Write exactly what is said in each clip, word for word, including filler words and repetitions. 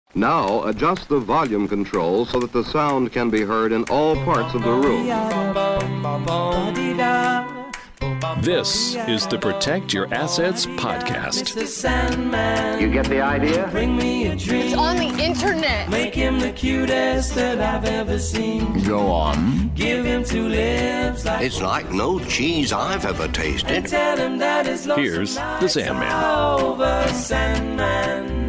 Now adjust the volume control so that the sound can be heard in all parts of the room. This is the Protect Your Assets podcast. You get the idea? Bring me a dream. It's on the internet. Make him the cutest that I've ever seen. Go on. Give him two lips like It's like no cheese I've ever tasted. and tell him that his lonesome Here's the nights Sandman. are over, Sandman.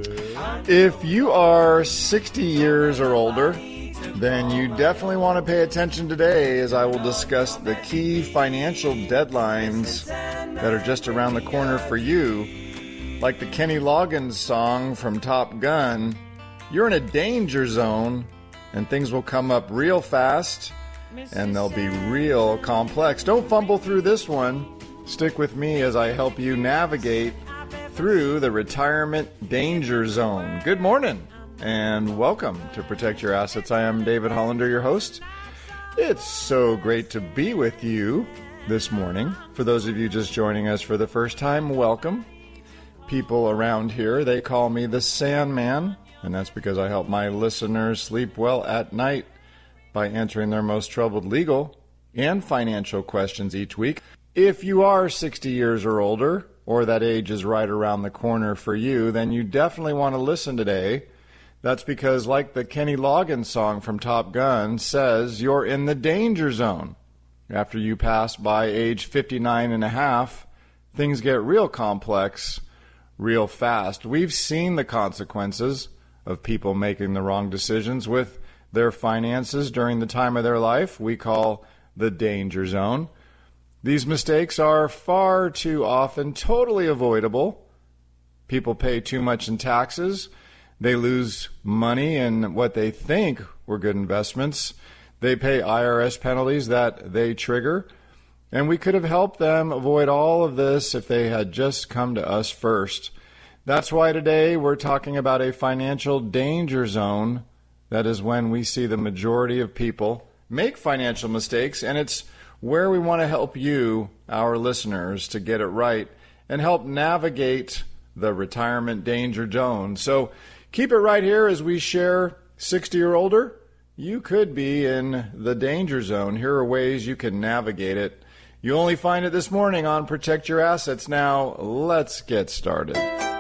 If you are sixty years or older, then you definitely want to pay attention today as I will discuss the key financial deadlines that are just around the corner for you. Like the Kenny Loggins song from Top Gun, you're in a danger zone and things will come up real fast and they'll be real complex. Don't fumble through this one. Stick with me as I help you navigate through the retirement danger zone. Good morning and welcome to Protect Your Assets. I am David Hollander, your host. It's so great to be with you this morning. For those of you just joining us for the first time, welcome. People around here, they call me the Sandman, and that's because I help my listeners sleep well at night by answering their most troubled legal and financial questions each week. If you are sixty years or older, or that age is right around the corner for you, then you definitely want to listen today. That's because, like the Kenny Loggins song from Top Gun says, you're in the danger zone. After you pass by age fifty-nine and a half, things get real complex real fast. We've seen the consequences of people making the wrong decisions with their finances during the time of their life we call the danger zone. These mistakes are far too often totally avoidable. People pay too much in taxes. They lose money in what they think were good investments. They pay I R S penalties that they trigger. And we could have helped them avoid all of this if they had just come to us first. That's why today we're talking about a financial danger zone. That is when we see the majority of people make financial mistakes, and it's where we want to help you, our listeners, to get it right and help navigate the retirement danger zone. So keep it right here as we share sixty or older. You could be in the danger zone. Here are ways you can navigate it. You only find it this morning on Protect Your Assets. Now, let's get started.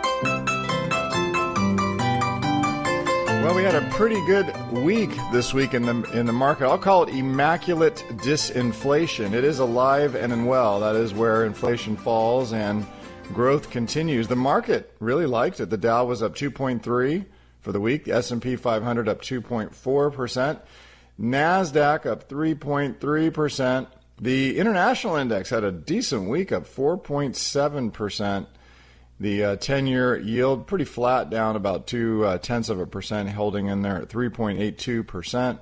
Well, we had a pretty good week this week in the in the market. I'll call it immaculate disinflation. It is alive and in well. That is where inflation falls and growth continues. The market really liked it. The Dow was up two point three for the week. The S and P five hundred up two point four percent. NASDAQ up three point three percent. The international index had a decent week, up four point seven percent. The uh, ten-year yield pretty flat, down about two uh, tenths of a percent, holding in there at three point eight two percent.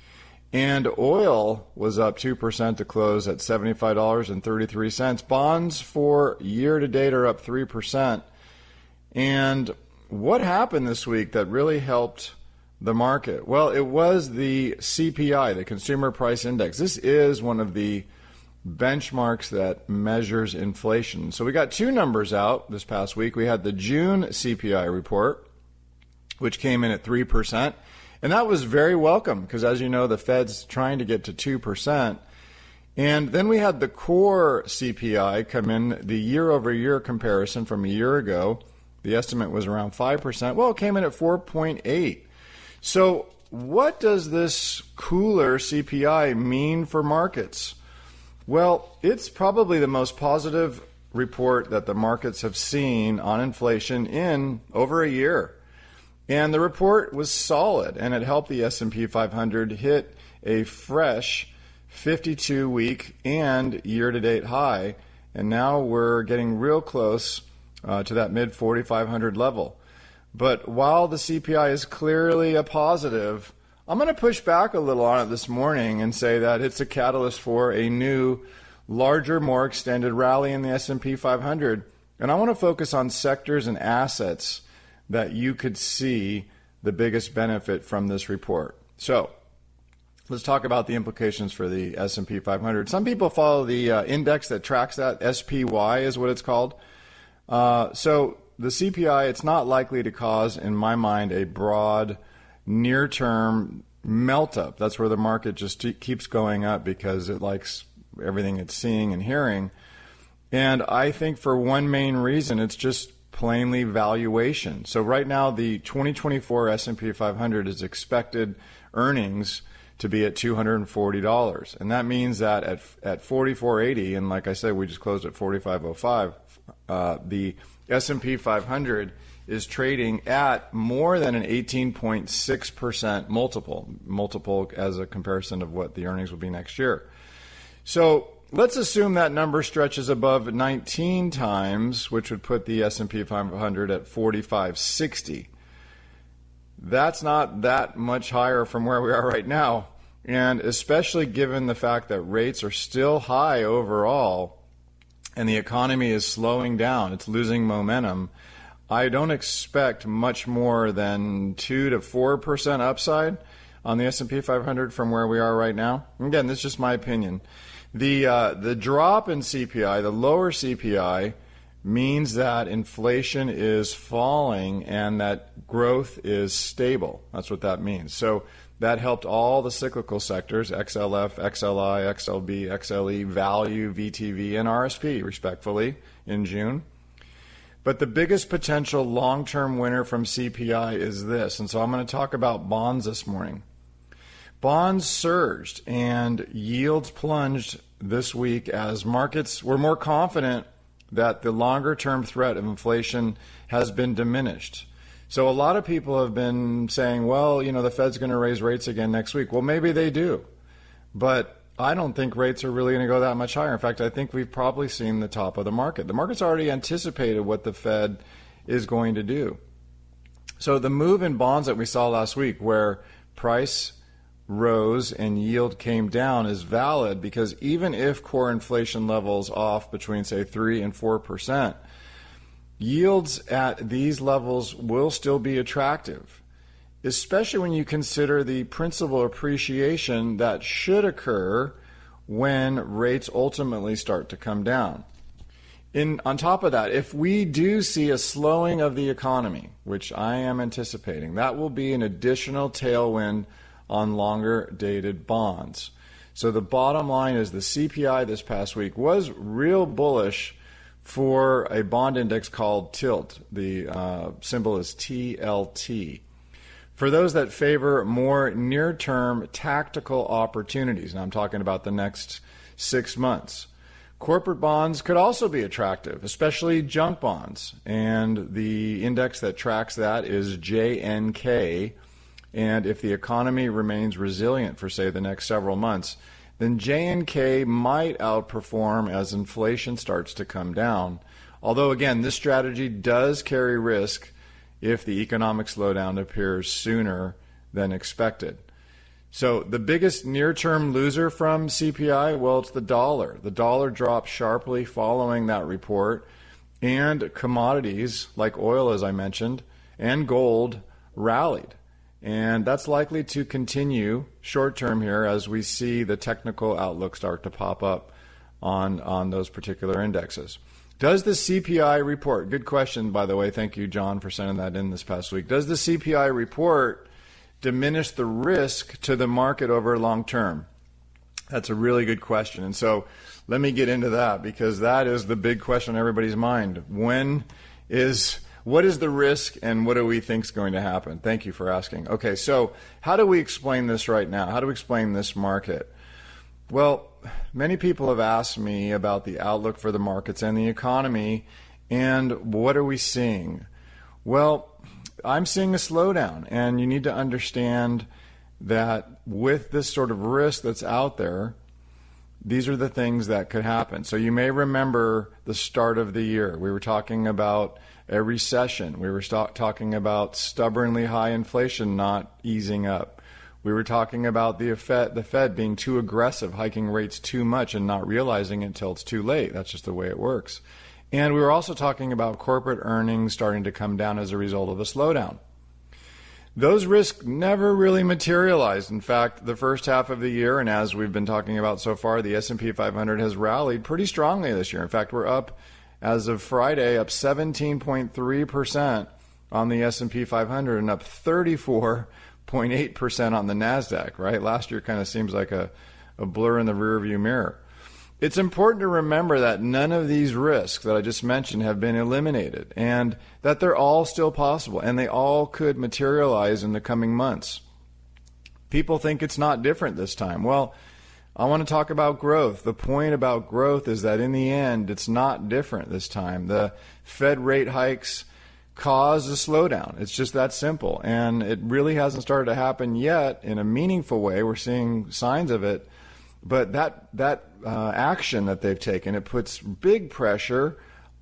And oil was up two percent to close at seventy-five dollars and thirty-three cents. Bonds for year-to-date are up three percent. And what happened this week that really helped the market? Well, it was the C P I, the Consumer Price Index. This is one of the benchmarks that measures inflation. So we got two numbers out this past week. We had the June C P I report, which came in at three percent. And that was very welcome because, as you know, the Fed's trying to get to two percent. And then we had the core C P I come in, the year-over-year comparison from a year ago. The estimate was around five percent. Well, it came in at four point eight. So what does this cooler C P I mean for markets? Well, it's probably the most positive report that the markets have seen on inflation in over a year. And the report was solid, and it helped the S and P five hundred hit a fresh fifty-two week and year-to-date high. And now we're getting real close uh, to that mid forty-five hundred level. But while the C P I is clearly a positive, I'm going to push back a little on it this morning and say that it's a catalyst for a new, larger, more extended rally in the S and P five hundred. And I want to focus on sectors and assets that you could see the biggest benefit from this report. So let's talk about the implications for the S and P five hundred. Some people follow the uh, index that tracks that. S P Y is what it's called. Uh, so the C P I, it's not likely to cause, in my mind, a broad near-term melt-up. That's where the market just keeps going up because it likes everything it's seeing and hearing. And I think for one main reason, it's just plainly valuation. So right now, the twenty twenty-four S and P five hundred is expected earnings to be at two hundred forty dollars. And that means that at at forty-four eighty, and like I said, we just closed at forty-five oh five, uh, the S and P five hundred is trading at more than an eighteen point six percent multiple, multiple as a comparison of what the earnings will be next year. So let's assume that number stretches above nineteen times, which would put the S and P five hundred at forty-five sixty. That's not that much higher from where we are right now, and especially given the fact that rates are still high overall and the economy is slowing down, it's losing momentum, I don't expect much more than two to four percent upside on the S and P five hundred from where we are right now. Again, this is just my opinion. The uh, the drop in C P I, the lower C P I, means that inflation is falling and that growth is stable. That's what that means. So that helped all the cyclical sectors, X L F, X L I, X L B, X L E, Value, V T V, and R S P, respectfully, in June. But the biggest potential long-term winner from C P I is this. And so I'm going to talk about bonds this morning. Bonds surged and yields plunged this week as markets were more confident that the longer-term threat of inflation has been diminished. So a lot of people have been saying, well, you know, the Fed's going to raise rates again next week. Well, maybe they do. But I don't think rates are really going to go that much higher. In fact, I think we've probably seen the top of the market. The market's already anticipated what the Fed is going to do. So the move in bonds that we saw last week where price rose and yield came down is valid because even if core inflation levels off between, say, three and four percent, yields at these levels will still be attractive, especially when you consider the principal appreciation that should occur when rates ultimately start to come down. In, on top of that, if we do see a slowing of the economy, which I am anticipating, that will be an additional tailwind on longer dated bonds. So the bottom line is the C P I this past week was real bullish for a bond index called TILT. The uh, symbol is T L T. For those that favor more near-term tactical opportunities, and I'm talking about the next six months, corporate bonds could also be attractive, especially junk bonds. And the index that tracks that is J N K. And if the economy remains resilient for, say, the next several months, then J N K might outperform as inflation starts to come down. Although, again, this strategy does carry risk if the economic slowdown appears sooner than expected. So the biggest near-term loser from C P I, well, it's the dollar. The dollar dropped sharply following that report, and commodities like oil, as I mentioned, and gold rallied. And that's likely to continue short-term here as we see the technical outlook start to pop up on, on those particular indexes. Does the C P I report, good question, by the way, thank you, John, for sending that in this past week. Does the C P I report diminish the risk to the market over long term? That's a really good question. And so let me get into that because that is the big question on everybody's mind. When is... What is the risk and what do we think is going to happen? Thank you for asking. Okay, so how do we explain this right now? How do we explain this market? Well, many people have asked me about the outlook for the markets and the economy and what are we seeing? Well, I'm seeing a slowdown, and you need to understand that with this sort of risk that's out there, these are the things that could happen. So you may remember the start of the year. We were talking about a recession. We were st- talking about stubbornly high inflation not easing up. We were talking about the Fed, the Fed being too aggressive, hiking rates too much and not realizing it until it's too late. That's just the way it works. And we were also talking about corporate earnings starting to come down as a result of a slowdown. Those risks never really materialized. In fact, the first half of the year, and as we've been talking about so far, the S and P five hundred has rallied pretty strongly this year. In fact, we're up as of Friday, up seventeen point three percent on the S and P five hundred and up thirty-four point eight percent on the NASDAQ, right? Last year kind of seems like a, a blur in the rearview mirror. It's important to remember that none of these risks that I just mentioned have been eliminated, and that they're all still possible, and they all could materialize in the coming months. People think it's not different this time. Well, I want to talk about growth. The point about growth is that in the end, it's not different this time. The Fed rate hikes cause a slowdown. It's just that simple, and it really hasn't started to happen yet in a meaningful way. We're seeing signs of it. But that that uh, action that they've taken, it puts big pressure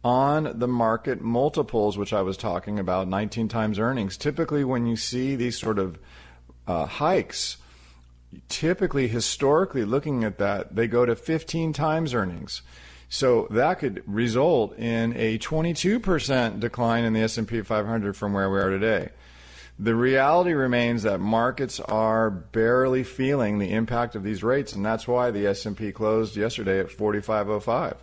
on the market multiples, which I was talking about, nineteen times earnings. Typically, when you see these sort of uh, hikes, typically, historically, looking at that, they go to fifteen times earnings. So that could result in a twenty-two percent decline in the S and P five hundred from where we are today. The reality remains that markets are barely feeling the impact of these rates, and that's why the S and P closed yesterday at forty-five oh five.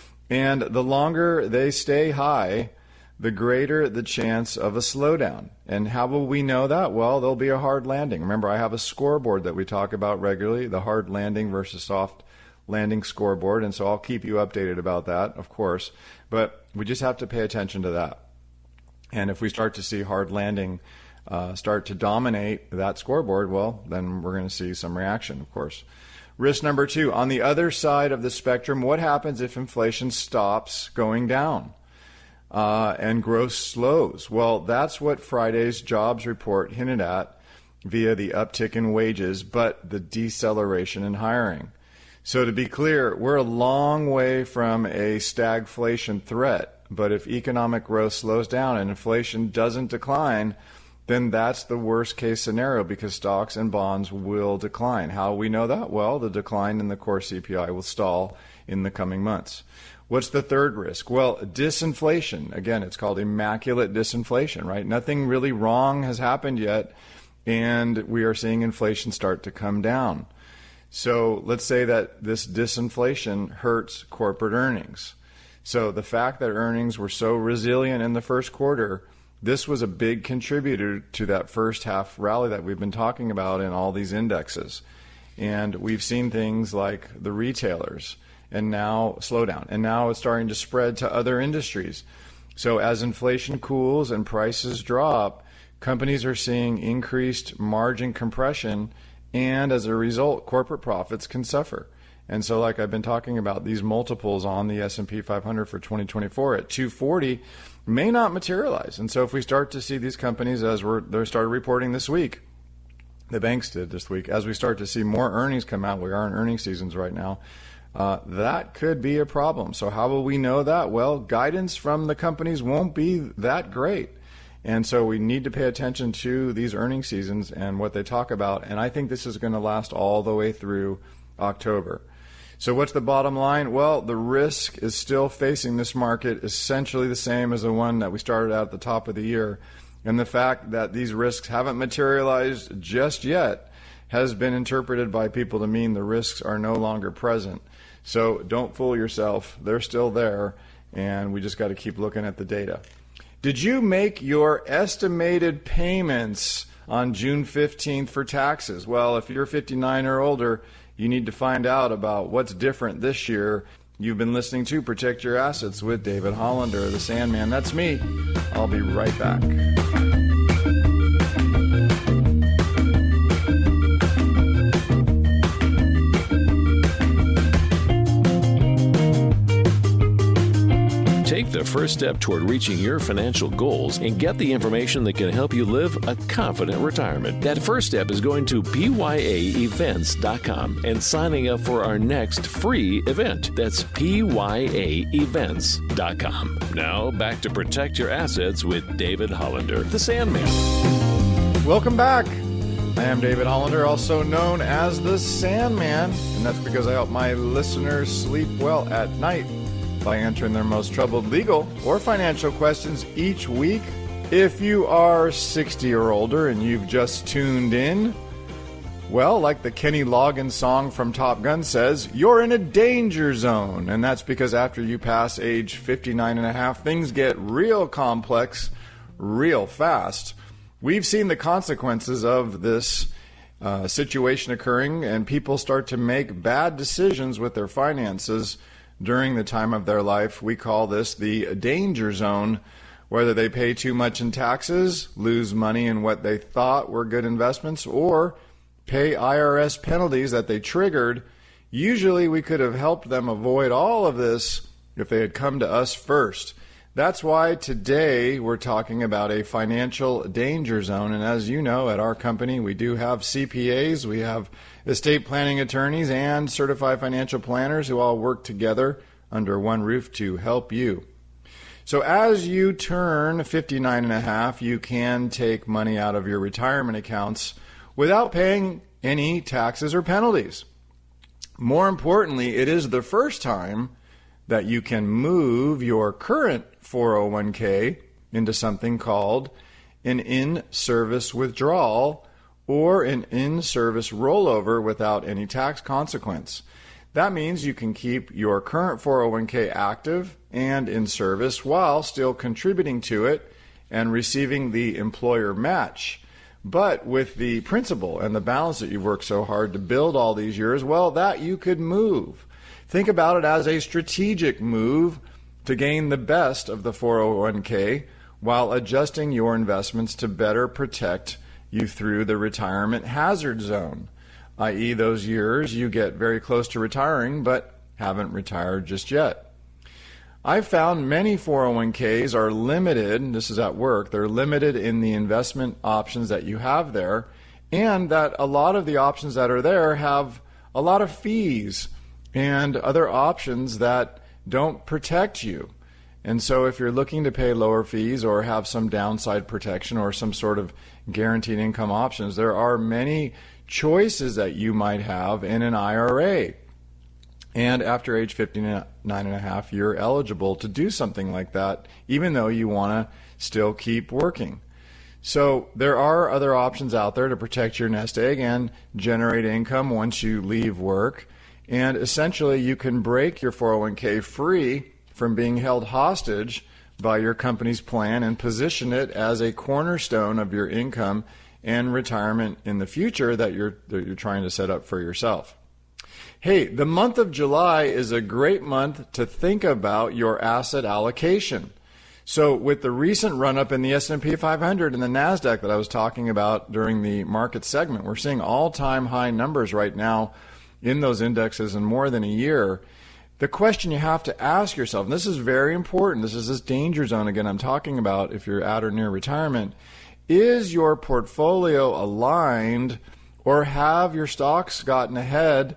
And the longer they stay high, the greater the chance of a slowdown. And how will we know that? Well, there'll be a hard landing. Remember, I have a scoreboard that we talk about regularly, the hard landing versus soft landing scoreboard, and so I'll keep you updated about that, of course. But we just have to pay attention to that. And if we start to see hard landing Uh, start to dominate that scoreboard, well, then we're going to see some reaction, of course. Risk number two, on the other side of the spectrum, what happens if inflation stops going down uh, and growth slows? Well, that's what Friday's jobs report hinted at via the uptick in wages, but the deceleration in hiring. So to be clear, we're a long way from a stagflation threat, but if economic growth slows down and inflation doesn't decline, then that's the worst case scenario because stocks and bonds will decline. How we know that? Well, the decline in the core C P I will stall in the coming months. What's the third risk? Well, disinflation. Again, it's called immaculate disinflation, right? Nothing really wrong has happened yet, and we are seeing inflation start to come down. So let's say that this disinflation hurts corporate earnings. So the fact that earnings were so resilient in the first quarter, this was a big contributor to that first half rally that we've been talking about in all these indexes. And we've seen things like the retailers and now slow down. And now it's starting to spread to other industries. So as inflation cools and prices drop, companies are seeing increased margin compression. And as a result, corporate profits can suffer. And so like I've been talking about, these multiples on the S and P five hundred for twenty twenty-four at two forty may not materialize. And so if we start to see these companies, as we're they started reporting this week, the banks did this week, as we start to see more earnings come out, we are in earnings seasons right now, uh, that could be a problem. So how will we know that? Well, guidance from the companies won't be that great. And so we need to pay attention to these earnings seasons and what they talk about. And I think this is going to last all the way through October. So what's the bottom line? Well, the risk is still facing this market essentially the same as the one that we started out at the top of the year. And the fact that these risks haven't materialized just yet has been interpreted by people to mean the risks are no longer present. So don't fool yourself. They're still there, and we just got to keep looking at the data. Did you make your estimated payments on June fifteenth for taxes? Well, if you're fifty-nine or older, you need to find out about what's different this year. You've been listening to Protect Your Assets with David Hollander, the Sandman. That's me. I'll be right back. Take the first step toward reaching your financial goals and get the information that can help you live a confident retirement. That first step is going to P Y A events dot com and signing up for our next free event. That's P Y A events dot com. Now, back to Protect Your Assets with David Hollander, the Sandman. Welcome back. I am David Hollander, also known as the Sandman, and that's because I help my listeners sleep well at night by answering their most troubled legal or financial questions each week. If you are sixty or older and you've just tuned in, Well, like the Kenny Loggins song from Top Gun says, you're in a danger zone. And that's because after you pass age fifty-nine and a half, things get real complex real fast. We've seen the consequences of this uh, situation occurring, and people start to make bad decisions with their finances during the time of their life. We call this the danger zone, whether they pay too much in taxes, lose money in what they thought were good investments, or pay I R S penalties that they triggered. Usually we could have helped them avoid all of this if they had come to us first. That's why today we're talking about a financial danger zone. And as you know, at our company, we do have C P As, we have estate planning attorneys, and certified financial planners who all work together under one roof to help you. So as you turn fifty-nine and a half, you can take money out of your retirement accounts without paying any taxes or penalties. More importantly, it is the first time that you can move your current four oh one k into something called an in-service withdrawal or an in-service rollover without any tax consequence. That means you can keep your current four oh one k active and in service while still contributing to it and receiving the employer match. But with the principal and the balance that you've worked so hard to build all these years, well, that you could move. Think about it as a strategic move to gain the best of the four oh one k while adjusting your investments to better protect you through the retirement hazard zone, that is those years you get very close to retiring but haven't retired just yet. I've found many four oh one k's are limited, this is at work, they're limited in the investment options that you have there, and that a lot of the options that are there have a lot of fees and other options that don't protect you. And so if you're looking to pay lower fees or have some downside protection or some sort of guaranteed income options, there are many choices that you might have in an I R A. And after age fifty-nine and a half, you're eligible to do something like that, even though you want to still keep working. So there are other options out there to protect your nest egg and generate income once you leave work. And essentially, you can break your four oh one k free from being held hostage by your company's plan and position it as a cornerstone of your income and retirement in the future that you're, that you're trying to set up for yourself. Hey, the month of July is a great month to think about your asset allocation. So with the recent run-up in the S and P five hundred and the NASDAQ that I was talking about during the market segment, we're seeing all-time high numbers right now in those indexes in more than a year. The question you have to ask yourself, and this is very important, this is this danger zone again I'm talking about if you're at or near retirement, is your portfolio aligned or have your stocks gotten ahead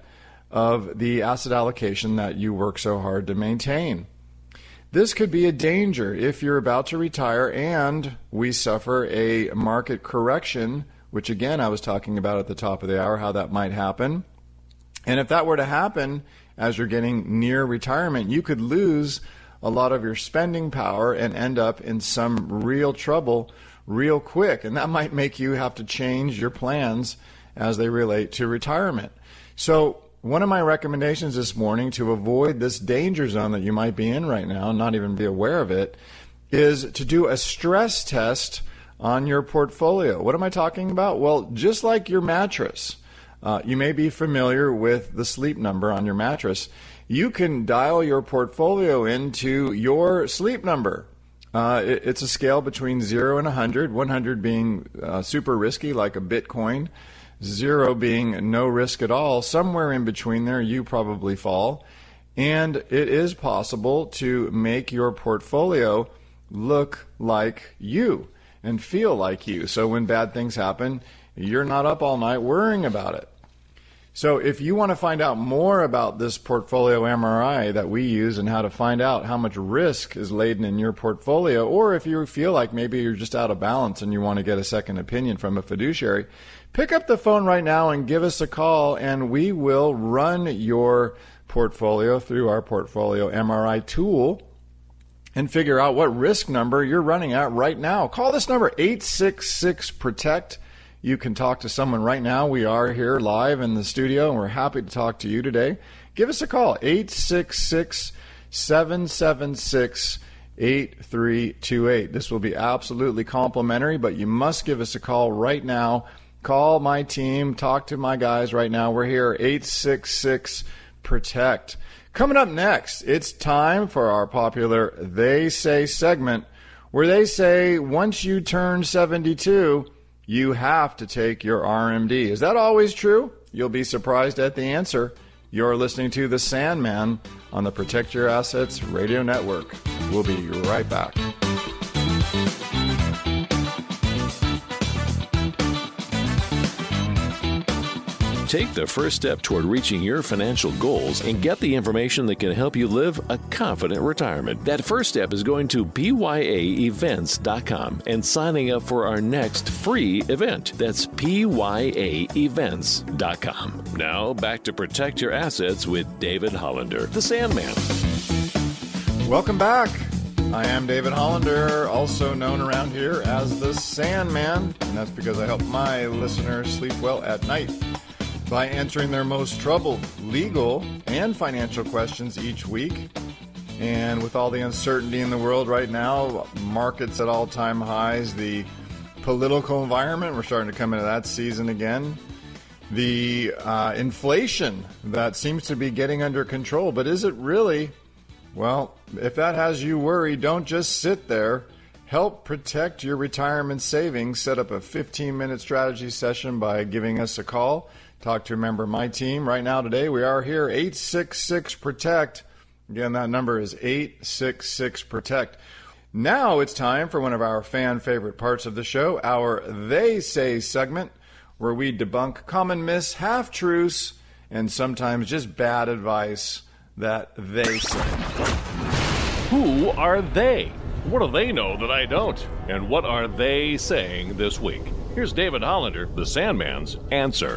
of the asset allocation that you work so hard to maintain? This could be a danger if you're about to retire and we suffer a market correction, which again I was talking about at the top of the hour, how that might happen. And if that were to happen as you're getting near retirement, you could lose a lot of your spending power and end up in some real trouble real quick. And that might make you have to change your plans as they relate to retirement. So one of my recommendations this morning to avoid this danger zone that you might be in right now and not even be aware of it is to do a stress test on your portfolio. What am I talking about? Well, just like your mattress. Uh, you may be familiar with the sleep number on your mattress. You can dial your portfolio into your sleep number. Uh, it, it's a scale between zero and one hundred, one hundred being uh, super risky like a Bitcoin, zero being no risk at all. Somewhere in between there you probably fall. And it is possible to make your portfolio look like you and feel like you. So when bad things happen, you're not up all night worrying about it. So if you want to find out more about this portfolio M R I that we use and how to find out how much risk is laden in your portfolio, or if you feel like maybe you're just out of balance and you want to get a second opinion from a fiduciary, pick up the phone right now and give us a call, and we will run your portfolio through our portfolio M R I tool and figure out what risk number you're running at right now. Call this number, eight six six, PROTECT. you can talk to someone right now. We are here live in the studio, and we're happy to talk to you today. Give us a call, eight six six, seven seven six, eight three two eight. This will be absolutely complimentary, but you must give us a call right now. Call my team, talk to my guys right now. We're here, eight six six, protect. Coming up next, it's time for our popular They Say segment, where they say once you turn seventy-two, you have to take your R M D. Is that always true? You'll be surprised at the answer. You're listening to The Sandman on the Protect Your Assets Radio Network. We'll be right back. Take the first step toward reaching your financial goals and get the information that can help you live a confident retirement. That first step is going to P Y A events dot com and signing up for our next free event. That's P Y A events dot com. Now, back to Protect Your Assets with David Hollander, the Sandman. Welcome back. I am David Hollander, also known around here as the Sandman, and that's because I help my listeners sleep well at night by answering their most troubled legal and financial questions each week. And with all the uncertainty in the world right now, markets at all-time highs, the political environment, we're starting to come into that season again. The uh, inflation that seems to be getting under control, but is it really? Well, if that has you worried, don't just sit there. Help protect your retirement savings. Set up a fifteen-minute strategy session by giving us a call. Talk to a member of my team. Right now today, we are here, eight six six, protect. Again, that number is eight six six, protect. Now it's time for one of our fan favorite parts of the show, our They Say segment, where we debunk common myths, half-truths, and sometimes just bad advice that they say. Who are they? What do they know that I don't? And what are they saying this week? Here's David Hollander, the Sandman's answer.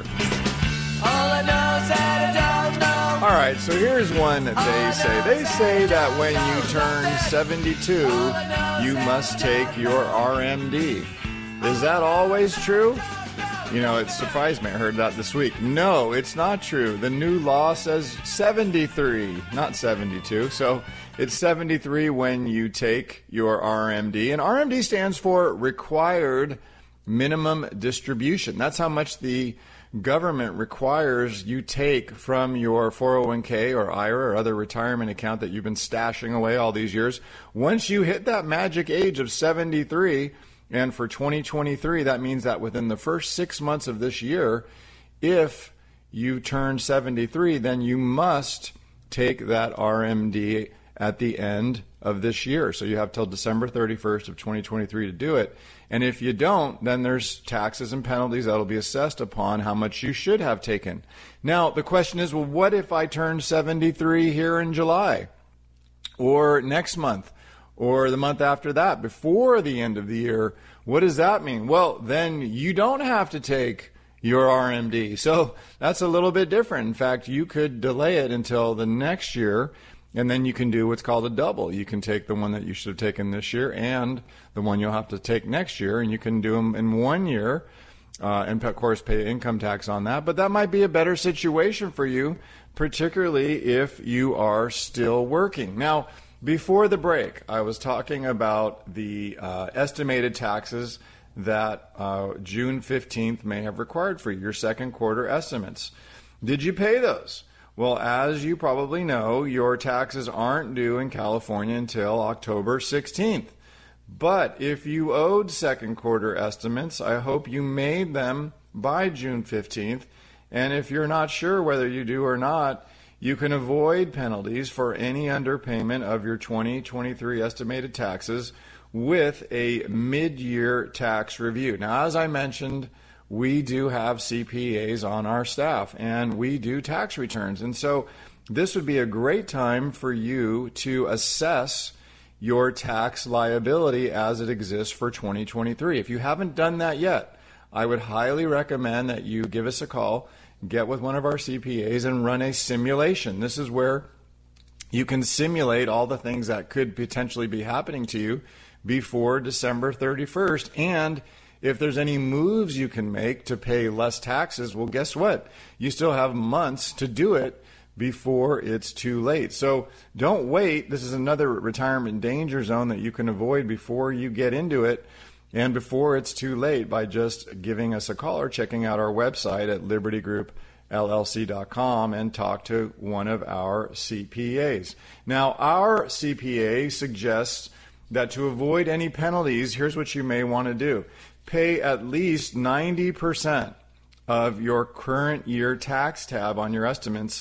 All I know is that I don't know. All right, so here's one that they say. They say that when you turn seventy-two, you must take your R M D. Is that always true? You know, it surprised me. I heard that this week. No, it's not true. The new law says seventy-three, not seventy-two. So it's seventy-three when you take your R M D. And R M D stands for Required Minimum Distribution. That's how much the government requires you take from your four oh one k or I R A or other retirement account that you've been stashing away all these years. Once you hit that magic age of seventy-three, and for twenty twenty-three, that means that within the first six months of this year, if you turn seventy-three, then you must take that R M D at the end of this year. So you have till December thirty-first of twenty twenty-three to do it. And if you don't, then there's taxes and penalties that'll be assessed upon how much you should have taken. Now, the question is, well, what if I turn seventy-three here in July or next month or the month after that, before the end of the year? What does that mean? Well, then you don't have to take your R M D. So that's a little bit different. In fact, you could delay it until the next year, and then you can do what's called a double. You can take the one that you should have taken this year and the one you'll have to take next year, and you can do them in one year, uh, and of course pay income tax on that. But that might be a better situation for you, particularly if you are still working. Now, before the break, I was talking about the uh, estimated taxes that uh, June fifteenth may have required for your second quarter estimates. Did you pay those? Well, as you probably know, your taxes aren't due in California until October sixteenth. But if you owed second quarter estimates, I hope you made them by June fifteenth. And if you're not sure whether you do or not, you can avoid penalties for any underpayment of your twenty twenty-three estimated taxes with a mid-year tax review. Now, as I mentioned, we do have C P As on our staff, and we do tax returns. And so this would be a great time for you to assess your tax liability as it exists for twenty twenty-three. If you haven't done that yet, I would highly recommend that you give us a call, get with one of our C P As, and run a simulation. This is where you can simulate all the things that could potentially be happening to you before December thirty-first, and If there's any moves you can make to pay less taxes, well, guess what? You still have months to do it before it's too late. So don't wait. This is another retirement danger zone that you can avoid before you get into it and before it's too late by just giving us a call or checking out our website at liberty group L L C dot com and talk to one of our C P As. Now, our C P A suggests that to avoid any penalties, here's what you may want to do. Pay at least ninety percent of your current year tax tab on your estimates,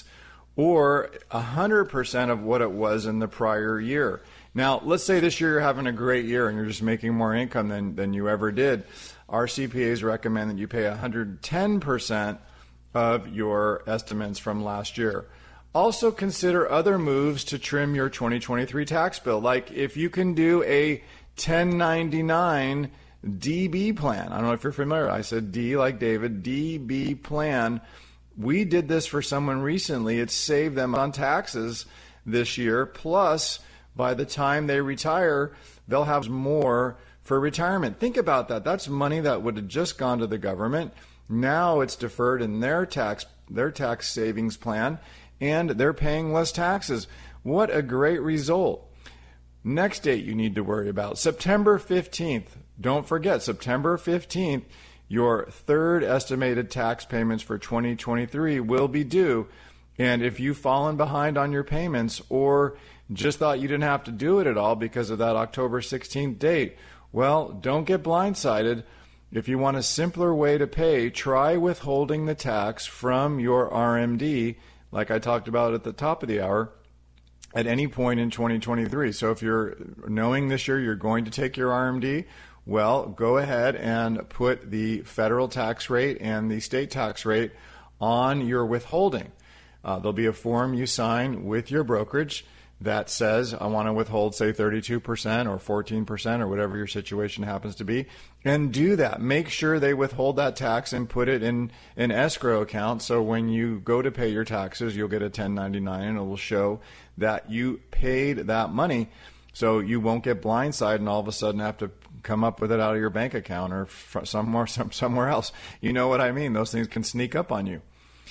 or one hundred percent of what it was in the prior year. Now, let's say this year you're having a great year and you're just making more income than, than you ever did. Our C P As recommend that you pay one hundred ten percent of your estimates from last year. Also consider other moves to trim your twenty twenty-three tax bill, like if you can do a ten ninety-nine D B plan. I don't know if you're familiar. I said D like David, D B plan. We did this for someone recently. It saved them on taxes this year. Plus, by the time they retire, they'll have more for retirement. Think about that. That's money that would have just gone to the government. Now it's deferred in their tax their tax savings plan, and they're paying less taxes. What a great result. Next date you need to worry about, September fifteenth. Don't forget, September fifteenth, your third estimated tax payments for twenty twenty-three will be due. And if you've fallen behind on your payments or just thought you didn't have to do it at all because of that October sixteenth date, well, don't get blindsided. If you want a simpler way to pay, try withholding the tax from your R M D, like I talked about at the top of the hour, at any point in twenty twenty-three. So if you're knowing this year you're going to take your R M D, well, go ahead and put the federal tax rate and the state tax rate on your withholding. Uh, there'll be a form you sign with your brokerage that says, I want to withhold, say, thirty-two percent or fourteen percent or whatever your situation happens to be, and do that. Make sure they withhold that tax and put it in an escrow account, so when you go to pay your taxes, you'll get a ten ninety-nine and it will show that you paid that money, so you won't get blindsided and all of a sudden have to come up with it out of your bank account or somewhere, somewhere else. You know what I mean? Those things can sneak up on you.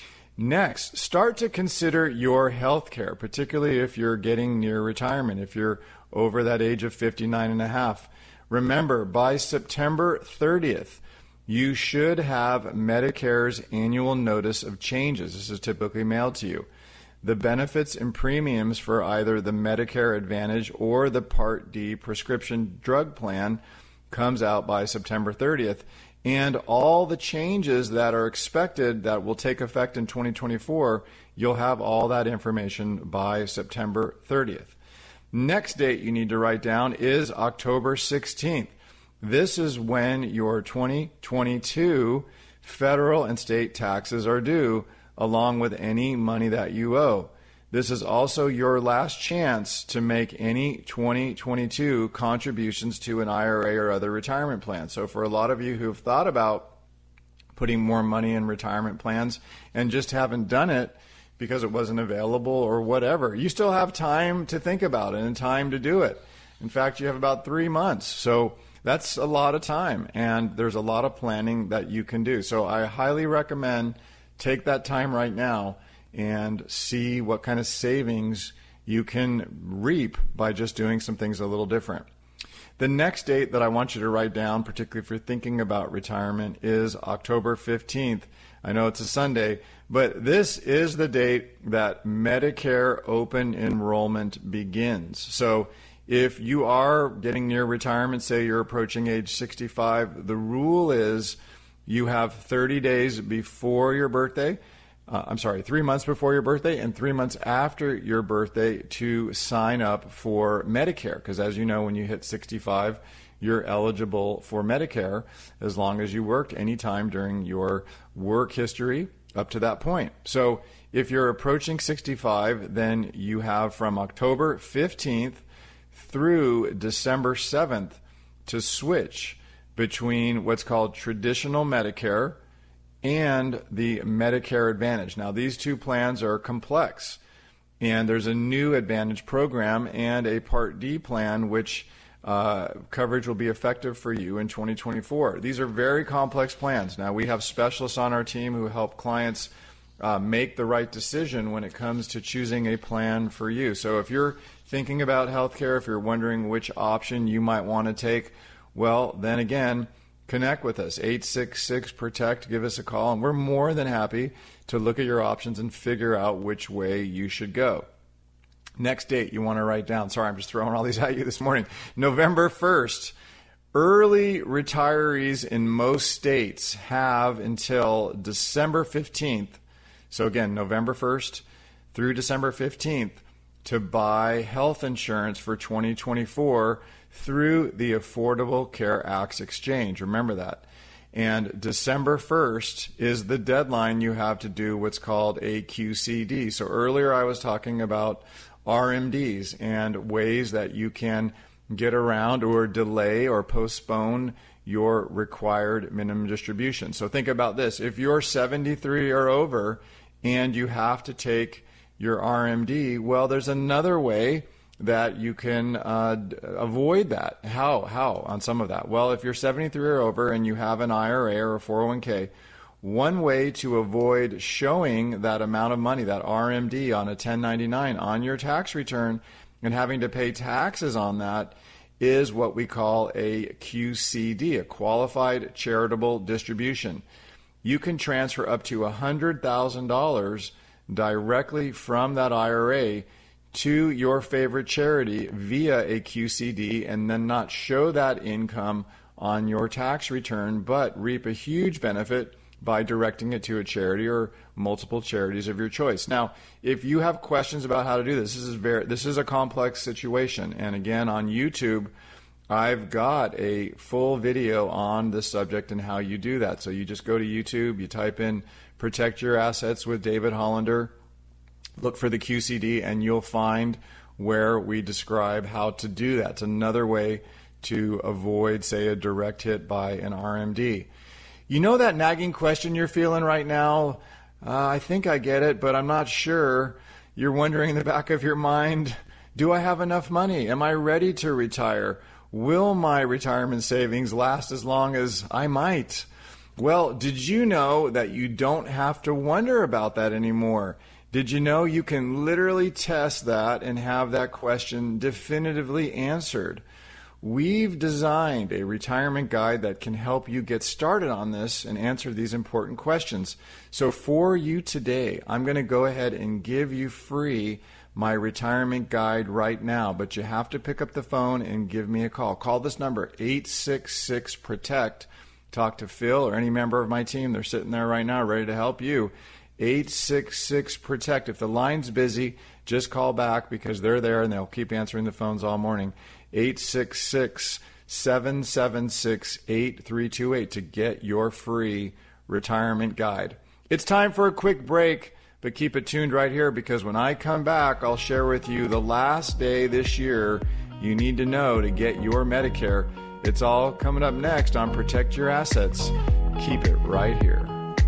Next, start to consider your health care, particularly if you're getting near retirement, if you're over that age of fifty-nine and a half. Remember, by September thirtieth, you should have Medicare's annual notice of changes. This is typically mailed to you. The benefits and premiums for either the Medicare Advantage or the Part D prescription drug plan comes out by September thirtieth. And all the changes that are expected that will take effect in twenty twenty-four, you'll have all that information by September thirtieth. Next date you need to write down is October sixteenth. This is when your twenty twenty-two federal and state taxes are due, along with any money that you owe. This is also your last chance to make any twenty twenty-two contributions to an I R A or other retirement plan. So for a lot of you who've thought about putting more money in retirement plans and just haven't done it because it wasn't available or whatever, you still have time to think about it and time to do it. In fact, you have about three months. So that's a lot of time, and there's a lot of planning that you can do. So I highly recommend take that time right now and see what kind of savings you can reap by just doing some things a little different. The next date that I want you to write down, particularly if you're thinking about retirement, is October fifteenth. I know it's a Sunday, but this is the date that Medicare open enrollment begins. So if you are getting near retirement, say you're approaching age sixty-five, the rule is you have thirty days before your birthday, Uh, I'm sorry, three months before your birthday and three months after your birthday to sign up for Medicare. Because as you know, when you hit sixty-five, you're eligible for Medicare as long as you worked any time during your work history up to that point. So if you're approaching sixty-five, then you have from October fifteenth through December seventh to switch between what's called traditional Medicare and the Medicare Advantage. Now, these two plans are complex, and there's a new Advantage program and a Part D plan, which uh, coverage will be effective for you in twenty twenty-four. These are very complex plans. Now, we have specialists on our team who help clients uh, make the right decision when it comes to choosing a plan for you. So if you're thinking about healthcare, if you're wondering which option you might want to take, well, then again, connect with us, eight six six, PROTECT. Give us a call, and we're more than happy to look at your options and figure out which way you should go. Next date you want to write down. Sorry, I'm just throwing all these at you this morning. November first. Early retirees in most states have until December fifteenth. So again, November first through December fifteenth to buy health insurance for twenty twenty-four through the Affordable Care Act's exchange. Remember that. And December first is the deadline you have to do what's called a Q C D. So earlier I was talking about R M Ds and ways that you can get around or delay or postpone your required minimum distribution. So think about this. If you're seventy-three or over and you have to take your R M D, well, there's another way that you can uh, avoid that. How? How on some of that? Well, if you're seventy-three or over and you have an I R A or a four oh one k, one way to avoid showing that amount of money, that R M D on a ten ninety-nine on your tax return and having to pay taxes on that is what we call a Q C D, a Qualified Charitable Distribution. You can transfer up to one hundred thousand dollars directly from that I R A to your favorite charity via a Q C D and then not show that income on your tax return, but reap a huge benefit by directing it to a charity or multiple charities of your choice. Now, if you have questions about how to do this, this is very this is a complex situation. And again, on YouTube, I've got a full video on this subject and how you do that. So you just go to YouTube, you type in Protect Your Assets with David Hollander, look for the Q C D, and you'll find where we describe how to do that. It's another way to avoid, say, a direct hit by an R M D. You know that nagging question you're feeling right now? Uh, I think I get it, but I'm not sure. You're wondering in the back of your mind, do I have enough money? Am I ready to retire? Will my retirement savings last as long as I might? Well, did you know that you don't have to wonder about that anymore? Did you know you can literally test that and have that question definitively answered? We've designed a retirement guide that can help you get started on this and answer these important questions. So for you today, I'm going to go ahead and give you free my retirement guide right now, but you have to pick up the phone and give me a call. Call this number, eight six six, PROTECT. Talk to Phil or any member of my team. They're sitting there right now ready to help you. eight six six, PROTECT. If the line's busy, just call back because they're there and they'll keep answering the phones all morning. eight six six, seven seven six, eight three two eight to get your free retirement guide. It's time for a quick break, but keep it tuned right here because when I come back, I'll share with you the last day this year you need to know to get your Medicare. It's all coming up next on Protect Your Assets. Keep it right here.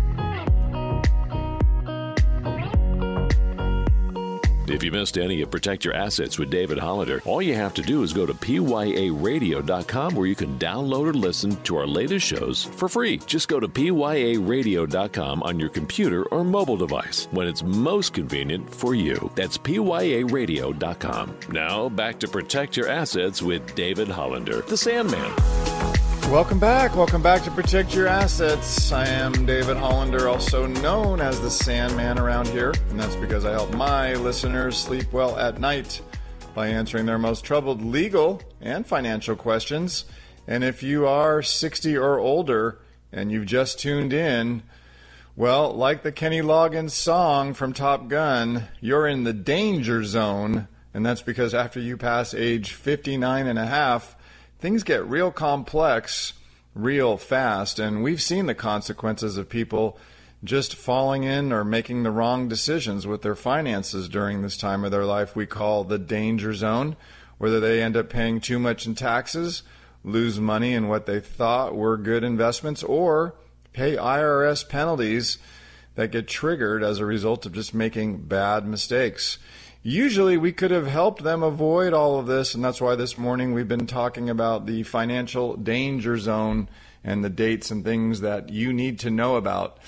If you missed any of Protect Your Assets with David Hollander, all you have to do is go to P Y A radio dot com where you can download or listen to our latest shows for free. Just go to P Y A radio dot com on your computer or mobile device when it's most convenient for you. That's P Y A radio dot com. Now, back to Protect Your Assets with David Hollander, the Sandman. Welcome back. Welcome back to Protect Your Assets. I am David Hollander, also known as the Sandman around here, and that's because I help my listeners sleep well at night by answering their most troubled legal and financial questions. And if you are sixty or older and you've just tuned in, well, like the Kenny Loggins song from Top Gun, you're in the danger zone, and that's because after you pass age fifty-nine and a half, things get real complex real fast, and we've seen the consequences of people just falling in or making the wrong decisions with their finances during this time of their life we call the danger zone, whether they end up paying too much in taxes, lose money in what they thought were good investments, or pay I R S penalties that get triggered as a result of just making bad mistakes. usually we could have helped them avoid all of this, and that's why this morning we've been talking about the financial danger zone and the dates and things that you need to know about.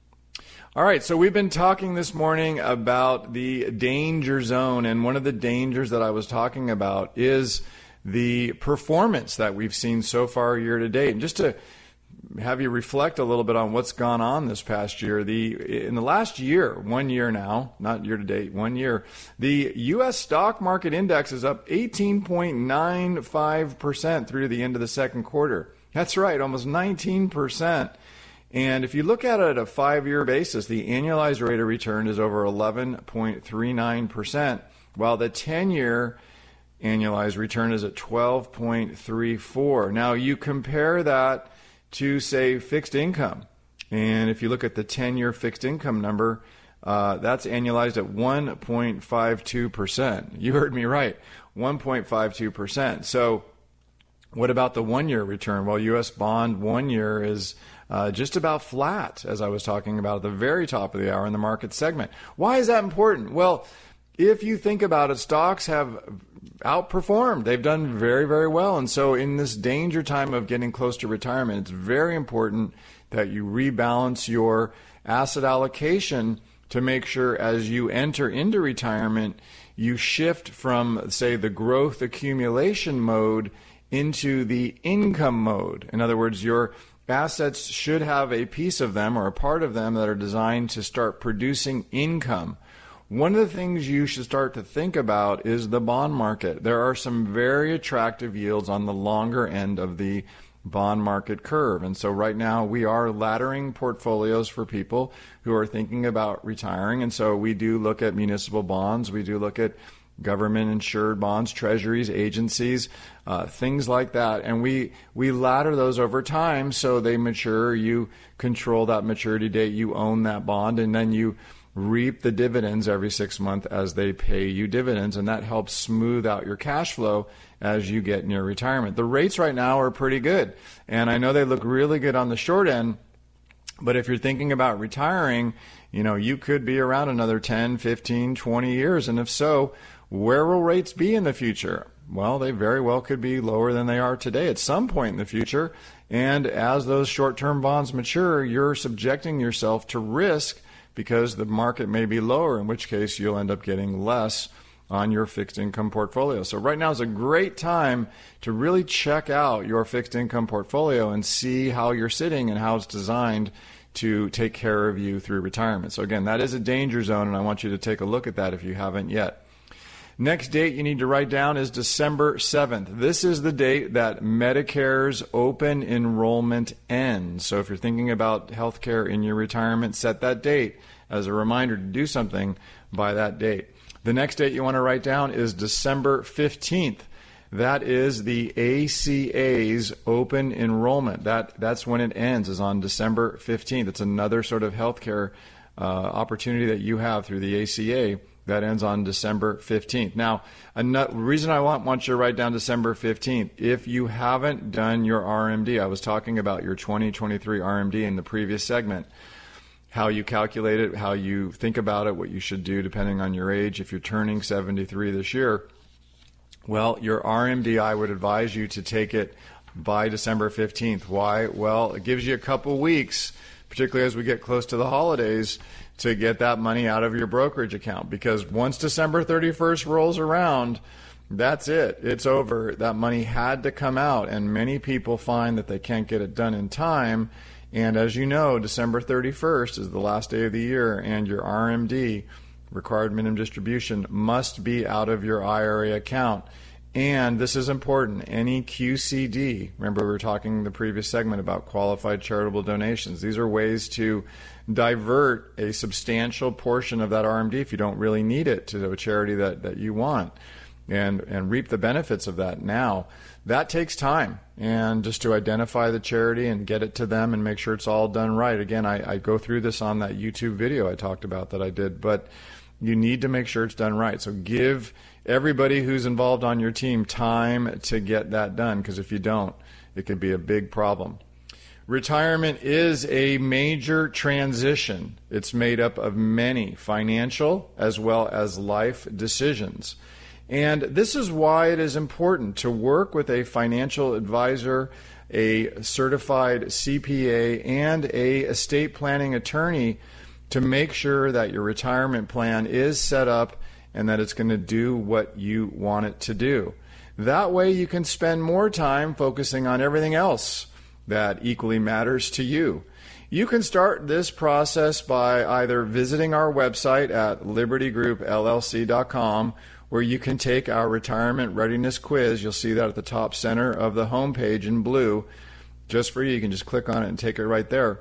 All right, so we've been talking this morning about the danger zone, and one of the dangers that I was talking about is the performance that we've seen so far year to date. And just to have you reflect a little bit on what's gone on this past year, the in the last year, one year now, not year to date, one year, the U S stock market index is up eighteen point nine five percent through the end of the second quarter. That's right, almost nineteen percent. And if you look at it at a five-year basis, the annualized rate of return is over eleven point three nine percent, while the ten-year annualized return is at twelve point three four. Now, you compare that to, say, fixed income. And if you look at the ten-year fixed income number, uh, that's annualized at one point five two percent. You heard me right, one point five two percent. So what about the one-year return? Well, U S bond one year is uh, just about flat, as I was talking about at the very top of the hour in the market segment. Why is that important? Well, if you think about it, stocks have outperformed. They've done very, very well. And so in this danger time of getting close to retirement, it's very important that you rebalance your asset allocation to make sure as you enter into retirement, you shift from, say, the growth accumulation mode into the income mode. In other words, your assets should have a piece of them or a part of them that are designed to start producing income. One of the things you should start to think about is the bond market. There are some very attractive yields on the longer end of the bond market curve. And so right now we are laddering portfolios for people who are thinking about retiring. And so we do look at municipal bonds. We do look at government-insured bonds, treasuries, agencies, uh, things like that. And we, we ladder those over time so they mature. You control that maturity date. You own that bond, and then you reap the dividends every six months as they pay you dividends, and that helps smooth out your cash flow as you get near retirement. The rates right now are pretty good, and I know they look really good on the short end, but if you're thinking about retiring, you know, you could be around another ten, fifteen, twenty years, and if so, where will rates be in the future? Well, they very well could be lower than they are today at some point in the future, and as those short-term bonds mature, you're subjecting yourself to risk because the market may be lower, in which case you'll end up getting less on your fixed income portfolio. So right now is a great time to really check out your fixed income portfolio and see how you're sitting and how it's designed to take care of you through retirement. So again, that is a danger zone, and I want you to take a look at that if you haven't yet. Next date you need to write down is December seventh. This is the date that Medicare's open enrollment ends. So if you're thinking about health care in your retirement, set that date as a reminder to do something by that date. The next date you want to write down is December fifteenth. That is the A C A's open enrollment. That, that's when it ends, is on December fifteenth. It's another sort of health care uh, opportunity that you have through the A C A. That ends on December fifteenth. Now, the reason I want, want you to write down December fifteenth, if you haven't done your R M D, I was talking about your twenty twenty-three R M D in the previous segment, how you calculate it, how you think about it, what you should do depending on your age. If you're turning seventy-three this year, well, your R M D, I would advise you to take it by December fifteenth. Why? Well, it gives you a couple weeks, particularly as we get close to the holidays, to get that money out of your brokerage account, because once December thirty-first rolls around, that's it. It's over. That money had to come out, and many people find that they can't get it done in time. And as you know, December thirty-first is the last day of the year, and your R M D, required minimum distribution, must be out of your I R A account. And this is important, any Q C D, remember we were talking in the previous segment about qualified charitable donations. These are ways to divert a substantial portion of that R M D, if you don't really need it, to a charity that, that you want, and, and reap the benefits of that now. That takes time, and just to identify the charity and get it to them and make sure it's all done right. Again, I, I go through this on that YouTube video I talked about that I did, but you need to make sure it's done right. So give everybody who's involved on your team time to get that done, because if you don't, it could be a big problem. Retirement is a major transition. It's made up of many financial as well as life decisions. And this is why it is important to work with a financial advisor, a certified C P A, and a estate planning attorney to make sure that your retirement plan is set up and that it's going to do what you want it to do. That way you can spend more time focusing on everything else that equally matters to you. You can start this process by either visiting our website at liberty group L L C dot com, where you can take our retirement readiness quiz. You'll see that at the top center of the homepage in blue. Just for you, you can just click on it and take it right there.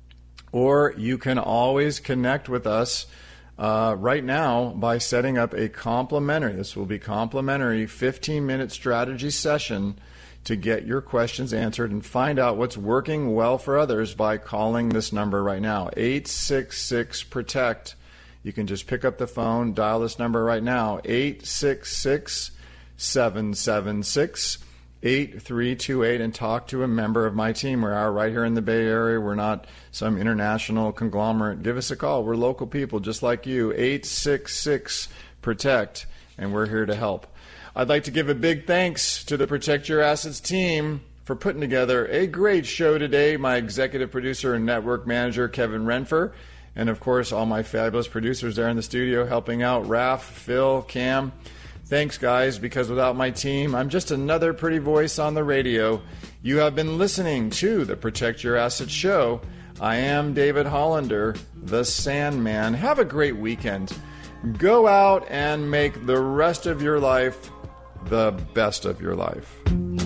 Or you can always connect with us uh, right now by setting up a complimentary, this will be complimentary, fifteen-minute strategy session to get your questions answered and find out what's working well for others by calling this number right now, eight six six PROTECT. You can just pick up the phone, dial this number right now, eight six six, seven seven six, eight three two eight, and talk to a member of my team. We're right here in the Bay Area. We're not some international conglomerate. Give us a call. We're local people just like you, eight six six PROTECT, and we're here to help. I'd like to give a big thanks to the Protect Your Assets team for putting together a great show today. My executive producer and network manager, Kevin Renfer, and of course, all my fabulous producers there in the studio helping out, Raph, Phil, Cam. Thanks, guys, because without my team, I'm just another pretty voice on the radio. You have been listening to the Protect Your Assets show. I am David Hollander, the Sandman. Have a great weekend. Go out and make the rest of your life the best of your life.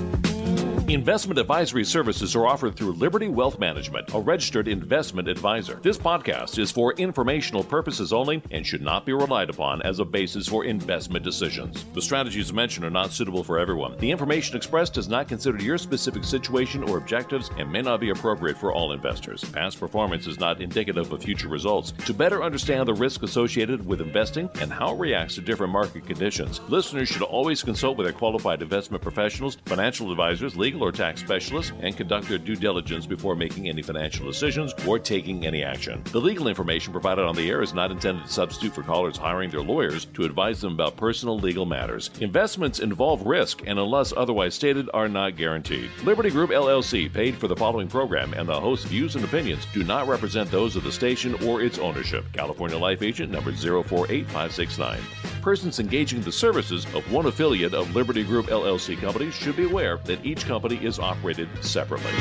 Investment advisory services are offered through Liberty Wealth Management, a registered investment advisor. This podcast is for informational purposes only and should not be relied upon as a basis for investment decisions. The strategies mentioned are not suitable for everyone. The information expressed does not consider your specific situation or objectives and may not be appropriate for all investors. Past performance is not indicative of future results. To better understand the risk associated with investing and how it reacts to different market conditions, listeners should always consult with their qualified investment professionals, financial advisors, legal or tax specialists, and conduct their due diligence before making any financial decisions or taking any action. The legal information provided on the air is not intended to substitute for callers hiring their lawyers to advise them about personal legal matters. Investments involve risk and, unless otherwise stated, are not guaranteed. Liberty Group L L C paid for the following program, and the host's views and opinions do not represent those of the station or its ownership. California Life Agent number zero four eight five six nine. Persons engaging the services of one affiliate of Liberty Group L L C companies should be aware that each company is operated separately.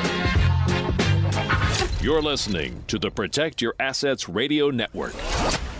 You're listening to the Protect Your Assets Radio Network.